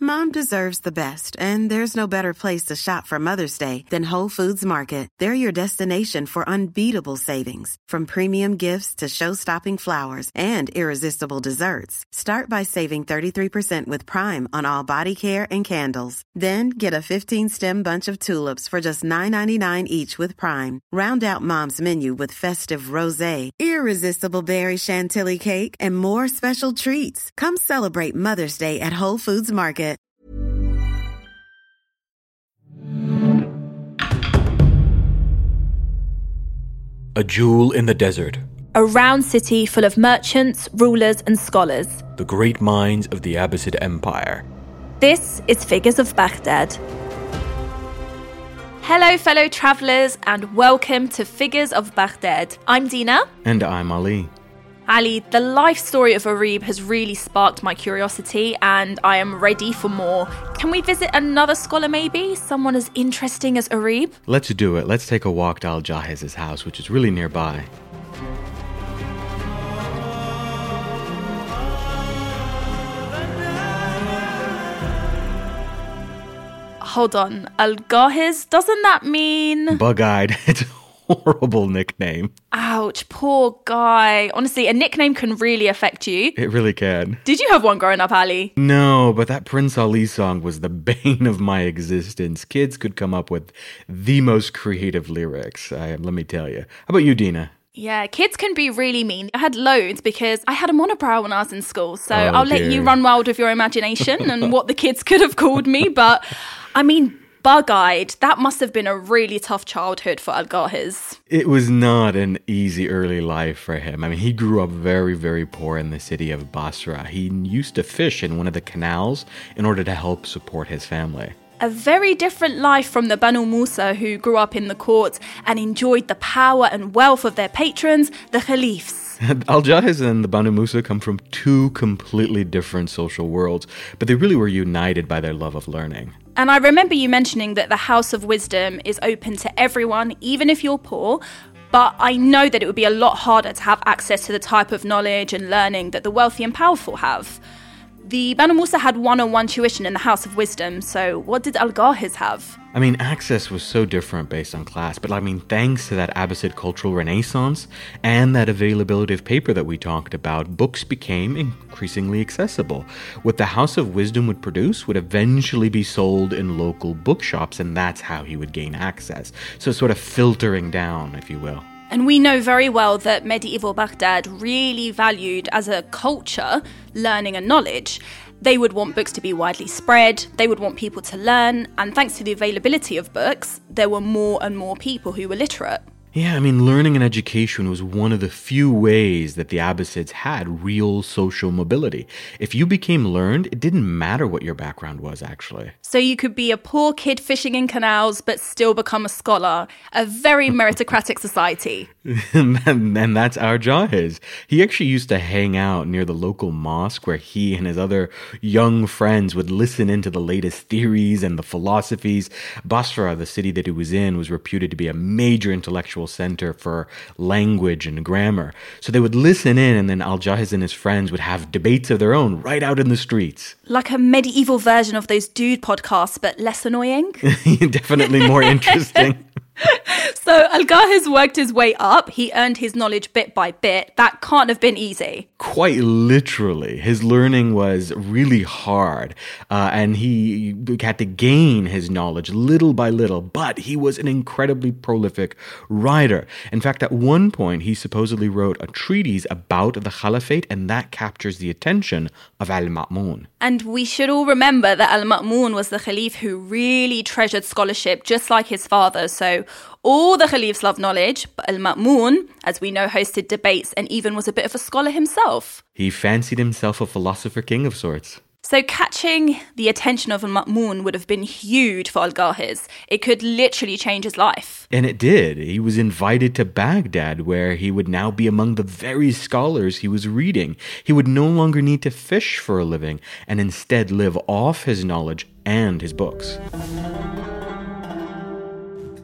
Mom deserves the best, and there's no better place to shop for Mother's Day than Whole Foods Market. They're your destination for unbeatable savings, from premium gifts to show-stopping flowers and irresistible desserts. Start by saving 33% with Prime on all body care and candles. Then get a 15-stem bunch of tulips for just $9.99 each with Prime. Round out Mom's menu with festive rosé, irresistible berry chantilly cake, and more special treats. Come celebrate Mother's Day at Whole Foods Market. A jewel in the desert. A round city full of merchants, rulers and scholars. The great minds of the Abbasid Empire. This is Figures of Baghdad. Hello, fellow travellers, and welcome to Figures of Baghdad. I'm Dina. And I'm Ali. Ali, the life story of Arib has really sparked my curiosity, and I am ready for more. Can we visit another scholar maybe? Someone as interesting as Arib? Let's do it. Let's take a walk to Al-Jahiz's house, which is really nearby. Hold on, Al-Jahiz, doesn't that mean... Bug-eyed. It's a horrible nickname. Ouch, poor guy. Honestly, a nickname can really affect you. It really can. Did you have one growing up, Ali? No, but that Prince Ali song was the bane of my existence. Kids could come up with the most creative lyrics, let me tell you. How about you, Dina? Yeah, kids can be really mean. I had loads because I had a monobrow when I was in school. So I'll let you run wild with your imagination and what the kids could have called me. But, I mean, bug-eyed, that must have been a really tough childhood for Al-Jahiz. It was not an easy early life for him. I mean, he grew up very, very poor in the city of Basra. He used to fish in one of the canals in order to help support his family. A very different life from the Banu Musa who grew up in the court and enjoyed the power and wealth of their patrons, the Khalifs. Al-Jahiz and the Banu Musa come from two completely different social worlds, but they really were united by their love of learning. And I remember you mentioning that the House of Wisdom is open to everyone, even if you're poor. But I know that it would be a lot harder to have access to the type of knowledge and learning that the wealthy and powerful have. The Banu Musa had one-on-one tuition in the House of Wisdom, so what did Al-Jahiz have? I mean, access was so different based on class, but I mean, thanks to that Abbasid cultural renaissance and that availability of paper that we talked about, books became increasingly accessible. What the House of Wisdom would produce would eventually be sold in local bookshops, and that's how he would gain access. So sort of filtering down, if you will. And we know very well that medieval Baghdad really valued, as a culture, learning and knowledge. They would want books to be widely spread, they would want people to learn, and thanks to the availability of books, there were more and more people who were literate. Yeah, I mean, learning and education was one of the few ways that the Abbasids had real social mobility. If you became learned, it didn't matter what your background was, actually. So you could be a poor kid fishing in canals, but still become a scholar. A very meritocratic society. And that's Al-Jahiz. He actually used to hang out near the local mosque where he and his other young friends would listen into the latest theories and the philosophies. Basra, the city that he was in, was reputed to be a major intellectual center for language and grammar. So they would listen in, and then Al-Jahiz and his friends would have debates of their own right out in the streets. Like a medieval version of those dude podcasts, but less annoying. Definitely more interesting. So Al-Jahiz worked his way up. He earned his knowledge bit by bit. That can't have been easy. Quite literally. His learning was really hard, and he had to gain his knowledge little by little, but he was an incredibly prolific writer. In fact, at one point, he supposedly wrote a treatise about the Caliphate, and that captures the attention of Al-Ma'mun. And we should all remember that Al-Ma'mun was the Khalif who really treasured scholarship, just like his father. So all the Khalifs love knowledge, but Al-Ma'mun, as we know, hosted debates and even was a bit of a scholar himself. He fancied himself a philosopher king of sorts. So catching the attention of Al-Ma'mun would have been huge for Al-Jahiz. It could literally change his life. And it did. He was invited to Baghdad, where he would now be among the very scholars he was reading. He would no longer need to fish for a living and instead live off his knowledge and his books.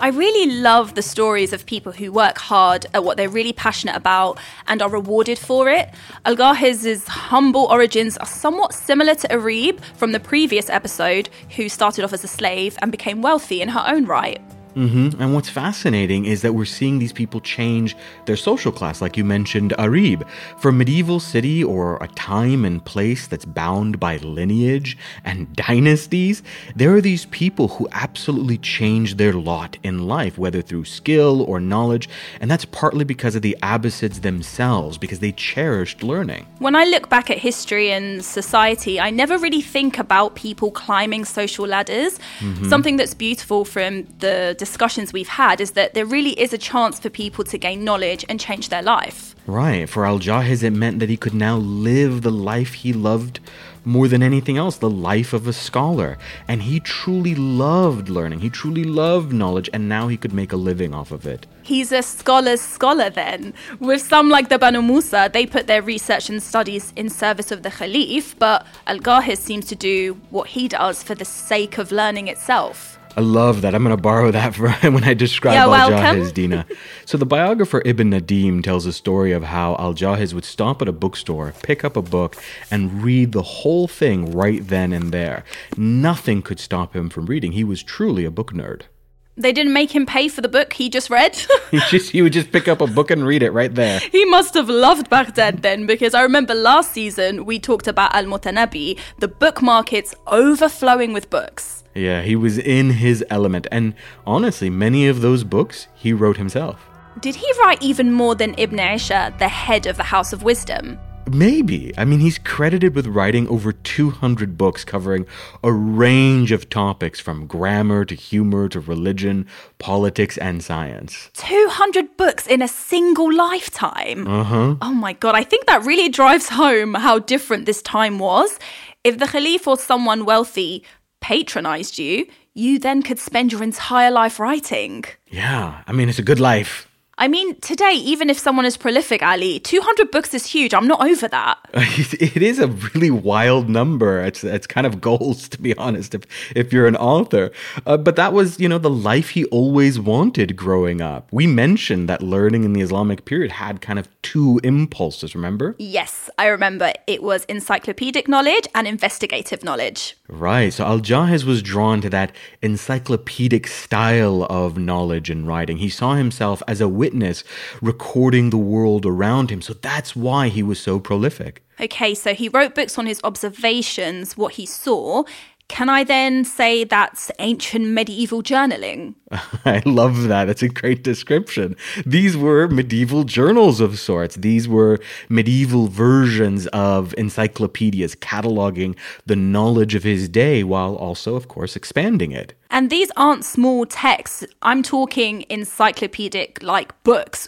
I really love the stories of people who work hard at what they're really passionate about and are rewarded for it. Al-Ghaz's humble origins are somewhat similar to Arib from the previous episode, who started off as a slave and became wealthy in her own right. And what's fascinating is that we're seeing these people change their social class, like you mentioned, Arib. For a medieval city or a time and place that's bound by lineage and dynasties, there are these people who absolutely change their lot in life, whether through skill or knowledge, and that's partly because of the Abbasids themselves, because they cherished learning. When I look back at history and society, I never really think about people climbing social ladders. Something that's beautiful from the discussions we've had is that there really is a chance for people to gain knowledge and change their life. Right. For Al-Jahiz, it meant that he could now live the life he loved more than anything else, the life of a scholar. And he truly loved learning. He truly loved knowledge, and now he could make a living off of it. He's a scholar's scholar then. With some like the Banu Musa, they put their research and studies in service of the Khalif, but Al-Ghahiz seems to do what he does for the sake of learning itself. I love that. I'm going to borrow that for when I describe Al-Jahiz, Dina. So the biographer Ibn Nadim tells a story of how Al-Jahiz would stop at a bookstore, pick up a book, and read the whole thing right then and there. Nothing could stop him from reading. He was truly a book nerd. They didn't make him pay for the book he just read? He would just pick up a book and read it right there. He must have loved Baghdad then, because I remember last season we talked about Al-Mutanabi, the book markets overflowing with books. Yeah, he was in his element. And honestly, many of those books he wrote himself. Did he write even more than Ibn Isha, the head of the House of Wisdom? Maybe. I mean, he's credited with writing over 200 books covering a range of topics from grammar to humor to religion, politics, and science. 200 books in a single lifetime? Oh my God, I think that really drives home how different this time was. If the Khalif or someone wealthy patronized you, you then could spend your entire life writing. Yeah, I mean, it's a good life. I mean, today, even if someone is prolific, Ali, 200 books is huge. I'm not over that. It is a really wild number. It's kind of goals, to be honest, if you're an author. But that was, the life he always wanted growing up. We mentioned that learning in the Islamic period had kind of two impulses, remember? Yes, I remember. It was encyclopedic knowledge and investigative knowledge. Right. So Al-Jahiz was drawn to that encyclopedic style of knowledge and writing. He saw himself as a witness recording the world around him. So that's why he was so prolific. Okay, so he wrote books on his observations, what he saw. Can I then say that's ancient medieval journaling? I love that. That's a great description. These were medieval journals of sorts. These were medieval versions of encyclopedias cataloging the knowledge of his day while also, of course, expanding it. And these aren't small texts. I'm talking encyclopedic, like books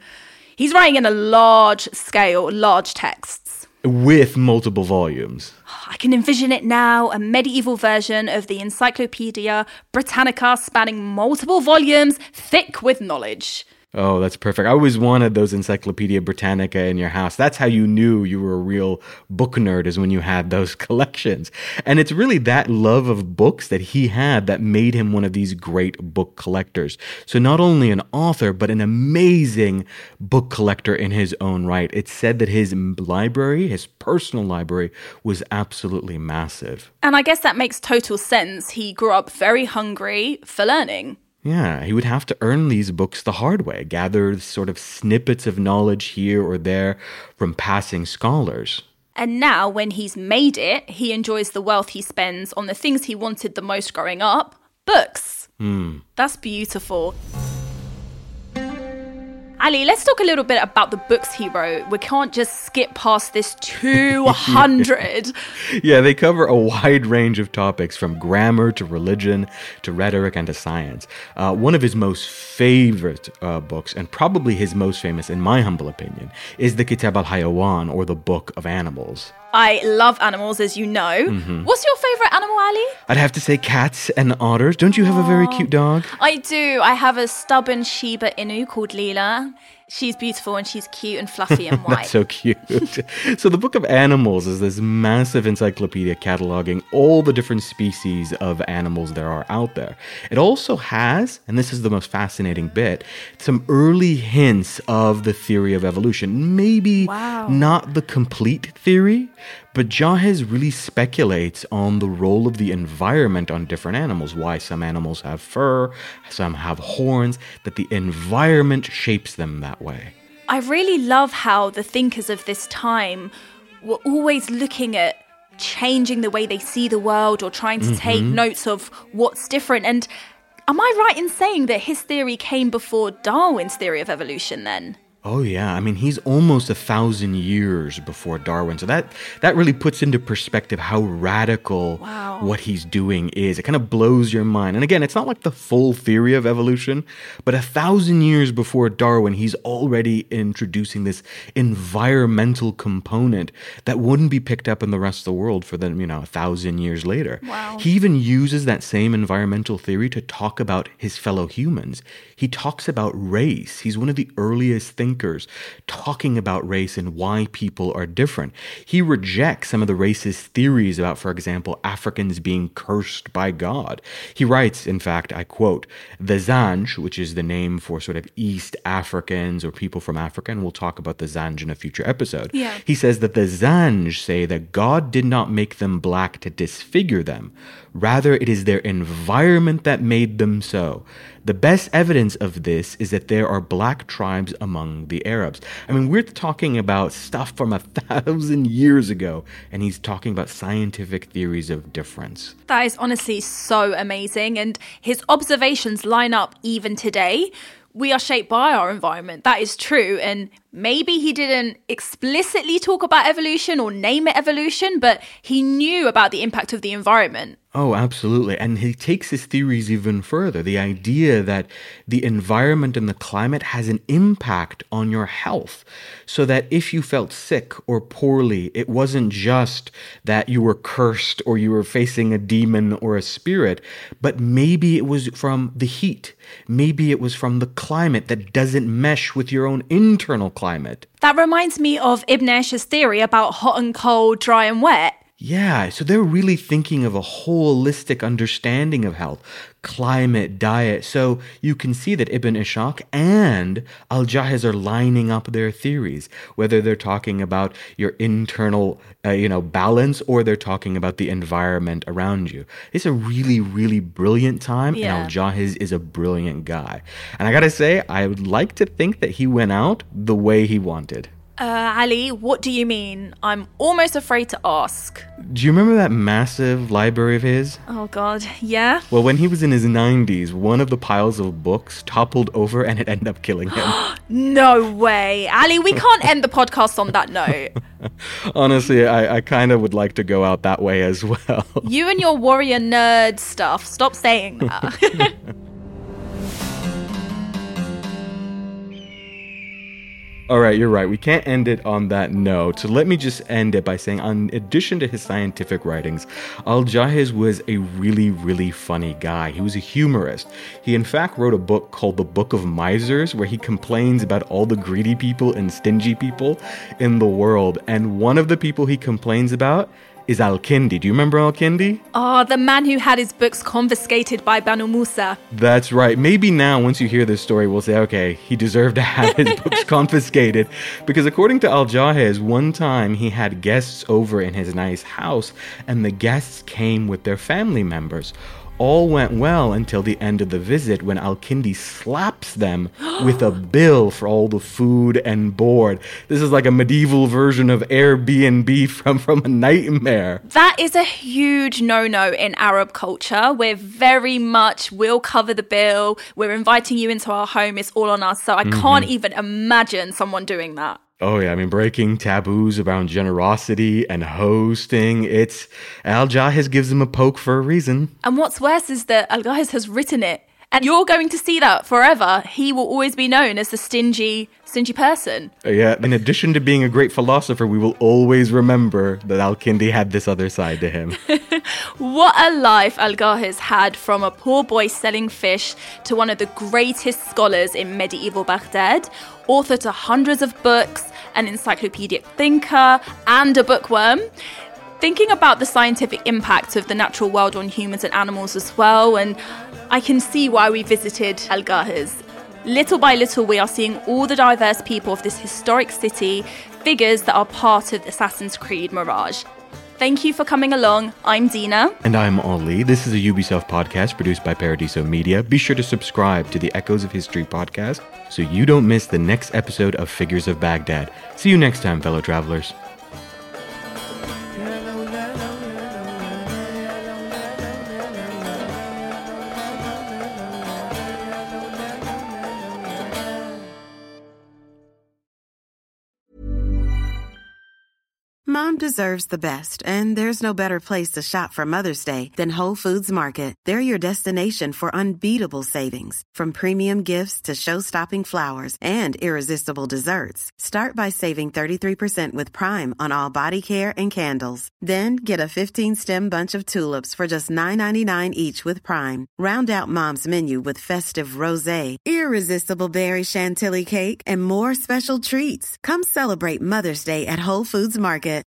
he's writing in a large scale, large texts. With multiple volumes. I can envision it now, a medieval version of the Encyclopedia Britannica spanning multiple volumes, thick with knowledge. Oh, that's perfect. I always wanted those Encyclopedia Britannica in your house. That's how you knew you were a real book nerd, is when you had those collections. And it's really that love of books that he had that made him one of these great book collectors. So not only an author, but an amazing book collector in his own right. It's said that his library, his personal library, was absolutely massive. And I guess that makes total sense. He grew up very hungry for learning. Yeah, he would have to earn these books the hard way, gather sort of snippets of knowledge here or there from passing scholars. And now, when he's made it, he enjoys the wealth he spends on the things he wanted the most growing up, books. That's beautiful. Ali, let's talk a little bit about the books he wrote. We can't just skip past this 200. Yeah, they cover a wide range of topics from grammar to religion to rhetoric and to science. One of his most favorite books, and probably his most famous in my humble opinion, is the Kitab al-Hayawan, or the Book of Animals. I love animals, as you know. What's your favorite animal, Ali? I'd have to say cats and otters. Don't you have a very cute dog? I do. I have a stubborn Shiba Inu called Leela. She's beautiful and she's cute and fluffy and white. That's so cute. So the Book of Animals is this massive encyclopedia cataloging all the different species of animals there are out there. It also has, and this is the most fascinating bit, some early hints of the theory of evolution. Maybe not the complete theory, but Jahiz really speculates on the role of the environment on different animals, why some animals have fur, some have horns, that the environment shapes them that way. I really love how the thinkers of this time were always looking at changing the way they see the world or trying to take notes of what's different. And am I right in saying that his theory came before Darwin's theory of evolution then? Oh, yeah. I mean, he's almost 1,000 years before Darwin. So that really puts into perspective how radical what he's doing is. It kind of blows your mind. And again, it's not like the full theory of evolution, but 1,000 years before Darwin, he's already introducing this environmental component that wouldn't be picked up in the rest of the world for 1,000 years later. Wow. He even uses that same environmental theory to talk about his fellow humans. He talks about race. He's one of the earliest thinkers talking about race and why people are different. He rejects some of the racist theories about, for example, Africans being cursed by God. He writes, in fact, I quote, "The Zanj," which is the name for sort of East Africans or people from Africa, and we'll talk about the Zanj in a future episode. Yeah. He says that the Zanj say that God did not make them black to disfigure them. Rather, it is their environment that made them so. The best evidence of this is that there are black tribes among the Arabs. I mean, we're talking about stuff from 1,000 years ago, and he's talking about scientific theories of difference. That is honestly so amazing. And his observations line up even today. We are shaped by our environment. That is true. And maybe he didn't explicitly talk about evolution or name it evolution, but he knew about the impact of the environment. Oh, absolutely. And he takes his theories even further. The idea that the environment and the climate has an impact on your health. So that if you felt sick or poorly, it wasn't just that you were cursed or you were facing a demon or a spirit, but maybe it was from the heat. Maybe it was from the climate that doesn't mesh with your own internal climate. That reminds me of Ibn Aish's theory about hot and cold, dry and wet. Yeah, so they're really thinking of a holistic understanding of health, climate, diet. So you can see that Ibn Ishaq and Al-Jahiz are lining up their theories, whether they're talking about your internal, balance, or they're talking about the environment around you. It's a really, really brilliant time, and Al-Jahiz is a brilliant guy. And I gotta say, I would like to think that he went out the way he wanted. Ali, what do you mean? I'm almost afraid to ask. Do you remember that massive library of his? Oh, God, yeah? Well, when he was in his 90s, one of the piles of books toppled over and it ended up killing him. No way. Ali, we can't end the podcast on that note. Honestly, I kind of would like to go out that way as well. You and your warrior nerd stuff. Stop saying that. All right, you're right. We can't end it on that note. So let me just end it by saying, in addition to his scientific writings, Al-Jahiz was a really, really funny guy. He was a humorist. He, in fact, wrote a book called The Book of Misers, where he complains about all the greedy people and stingy people in the world. And one of the people he complains about is Al-Kindi. Do you remember Al-Kindi? Oh, the man who had his books confiscated by Banu Musa. That's right. Maybe now, once you hear this story, we'll say, okay, he deserved to have his books confiscated. Because according to Al-Jahiz, one time he had guests over in his nice house, and the guests came with their family members. All went well until the end of the visit, when Al-Kindi slaps them with a bill for all the food and board. This is like a medieval version of Airbnb from a nightmare. That is a huge no-no in Arab culture. We're very much, we'll cover the bill. We're inviting you into our home. It's all on us. So I can't even imagine someone doing that. Oh, yeah. I mean, breaking taboos around generosity and hosting. Al-Jahiz gives him a poke for a reason. And what's worse is that Al-Jahiz has written it. And you're going to see that forever. He will always be known as the stingy person. Yeah, in addition to being a great philosopher, we will always remember that Al-Kindi had this other side to him. What a life Al-Ghazi had, from a poor boy selling fish to one of the greatest scholars in medieval Baghdad, author to hundreds of books, an encyclopedic thinker, and a bookworm. Thinking about the scientific impact of the natural world on humans and animals as well, and I can see why we visited Al-Ghazi. Little by little, we are seeing all the diverse people of this historic city, figures that are part of Assassin's Creed Mirage. Thank you for coming along. I'm Dina. And I'm Ollie. This is a Ubisoft podcast produced by Paradiso Media. Be sure to subscribe to the Echoes of History podcast so you don't miss the next episode of Figures of Baghdad. See you next time, fellow travelers. Mom deserves the best, and there's no better place to shop for Mother's Day than Whole Foods Market. They're your destination for unbeatable savings, from premium gifts to show-stopping flowers and irresistible desserts. Start by saving 33% with Prime on all body care and candles. Then get a 15-stem bunch of tulips for just $9.99 each with Prime. Round out Mom's menu with festive rosé, irresistible berry chantilly cake, and more special treats. Come celebrate Mother's Day at Whole Foods Market.